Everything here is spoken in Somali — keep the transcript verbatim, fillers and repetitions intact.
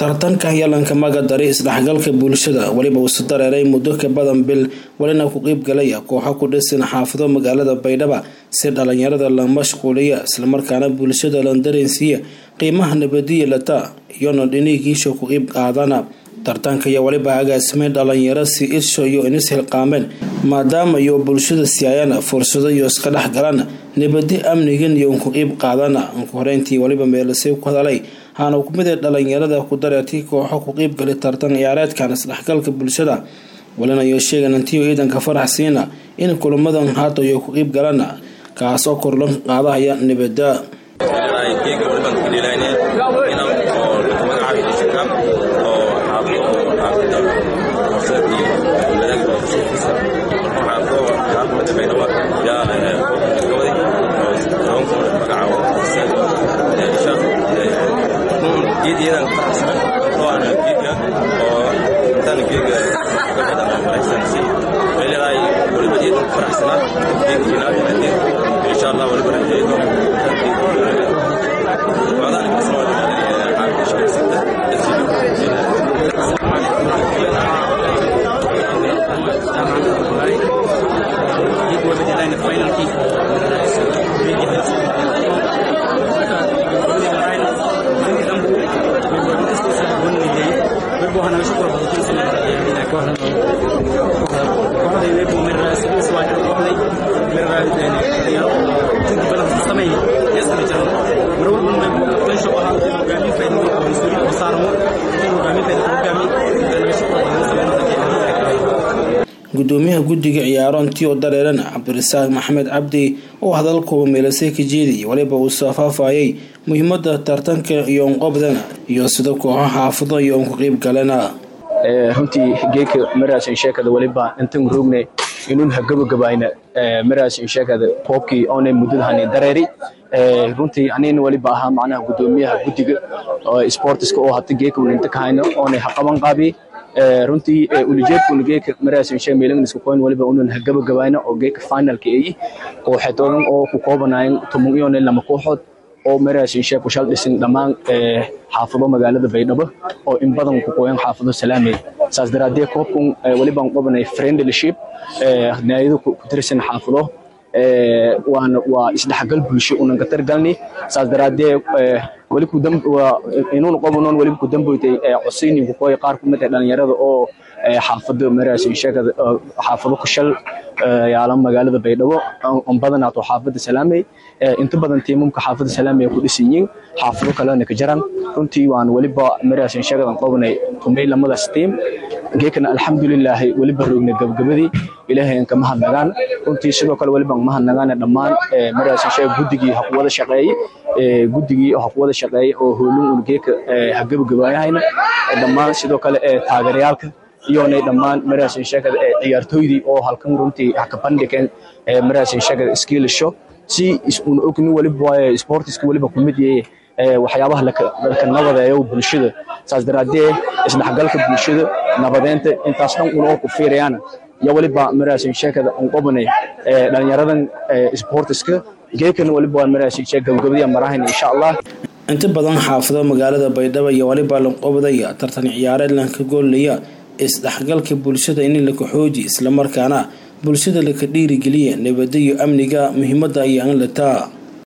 tartanka yeelanka magadari isdhaxgalka bulshada waliba uu dareeray muddo ka badan bil walina ku qeyb galay kooxo ku dhisan xaafado magaalada Baydhabo si dhalinyarada la mashquuliyo isla markaana bulshada la dareensiyo qiimaha nabadiyada lata iyo dhinigiisha ku qeyb qaadana tartanka iyo waliba agaasimay dhalinyaro si isho iyo in isla qaameen maadaama iyo bulshada siyaayana fursado iyo iska dhaxgalan nabadi amnigan iyo ku qeyb qaadana ku horeyntii waliba meelasay ku hadalay hana ku mid dhalinyarada ku dareetay kooxo ku qeyb galay tartan ciyaareedkan isdhaxgalka bulshada walina iyo sheegan intii ciidanka faraxsiina in kulamadan haato iyo ku qeyb galana kaas oo kor loo qaadaya nabadda جيداً فرحسنا طبعاً جيداً وثاني جيداً قبل أن فرحسنا شيء اللي راي ولبديت فرحسنا جيداً إن شاء الله ولبديت وهذا اللي بسمعه اللي عارف إيش كسبته جيد ولبديت لين فاينل كي وأنا أشكر بطل سنة يعني كوهنا كوهنا يبغوا من رأس الأسواق كوهنا من رأس يعني تيجي بلد مستمعي يسمع جل مرور من تنشوا هذا جامي في المسؤولين وصاروا جامي في الجامي أنا أشكر بطل سنة gudoomiyaha guddiga ciyaarantii oo dareeran Cabdirasaaq Maxamed Cabdi oo hadalkooda meelasay ka jeediyay waliba uu safaafayay muhiimadda tartanka iyo qobdana iyo sidoo kooxaha xaafado iyo ku qeyb galana ee runtii geeka maraashin sheekada waliba intan roognay inuu hagabagabayna maraashin sheekada koobkii oo muddada dareeri ee runtii anina waliba aha macnaha gudoomiyaha guddiga oo sportiska oo hadda geeka inta ka hayno oo qaban qaabi runtii ulijeedku geeka maraashin sheekada meelan isku qoyn waliba inuu hagabagabayna oo geeka finalka ay kooxadoon oo ku koobanaayeen toban iyo laba kooxood oo maraashin sheekadu shal dhisin dhamaan xaafado magaalada Baydhabo oo in badan ku qoyan xaafado Salaamay saas daraadee koobkun waliba qabanay friendship ee naayadu ku tirsan xaafado ee waan waa isdhaxgal bulsho una ka targalni saas daraadee wali ku dam inuu qabanoon wali ku damboytay cusayni ku qoy qaar ku mid ah dhalinyarada oo xaafado maraashin sheekada xaafado ku shal yaalan magaalada Baydhabo on badan ato xaafada Salaamay inta badan tiimamka xaafada Salaamay ku dhisanyiin xaafado kale ka jiraan runtii waan waliba maraashin sheekada qabanay tumay lamada team geekana alxamdulillah waliba roogna gabagabadii ilaahay ka mahadnagaan runtii sidoo kale waliba mahadnagaan dhamaan maraashin sheekada guddigii hawada shaqeeyay guddigii hawada shaqeeyay oo hoolun geeka hagabagabayahayna dhamaan sidoo kale taageerayaalka iyo dhamaan maraashin sheekada ciyaartooydii oo halkan runtii ka bandhigeen maraashin sheekada skill show si isku ogni waliba sportiska waliba kumid yahay waxyaabaha la ka nabadeeyo bulshada saas daraadee isdhaxgalka bulshada nabadeenta intaas dhan uu ku fiirayaan ya waliba maraashin sheekada on qabanay dhalinyaradan sportiska geekana waliba maraashin sheekada gabagabada marahan insha Allah inta badan xaafado magaalada Baydhabo iyo waliba la qabadaya tartan ciyaareed la ka goolaya isdhaxgalka bulshada in la ku xoojiyo isla markaana bulshada la ka dhiirigeliyo nabadda iyo amniga muhiimadda ay aan la taa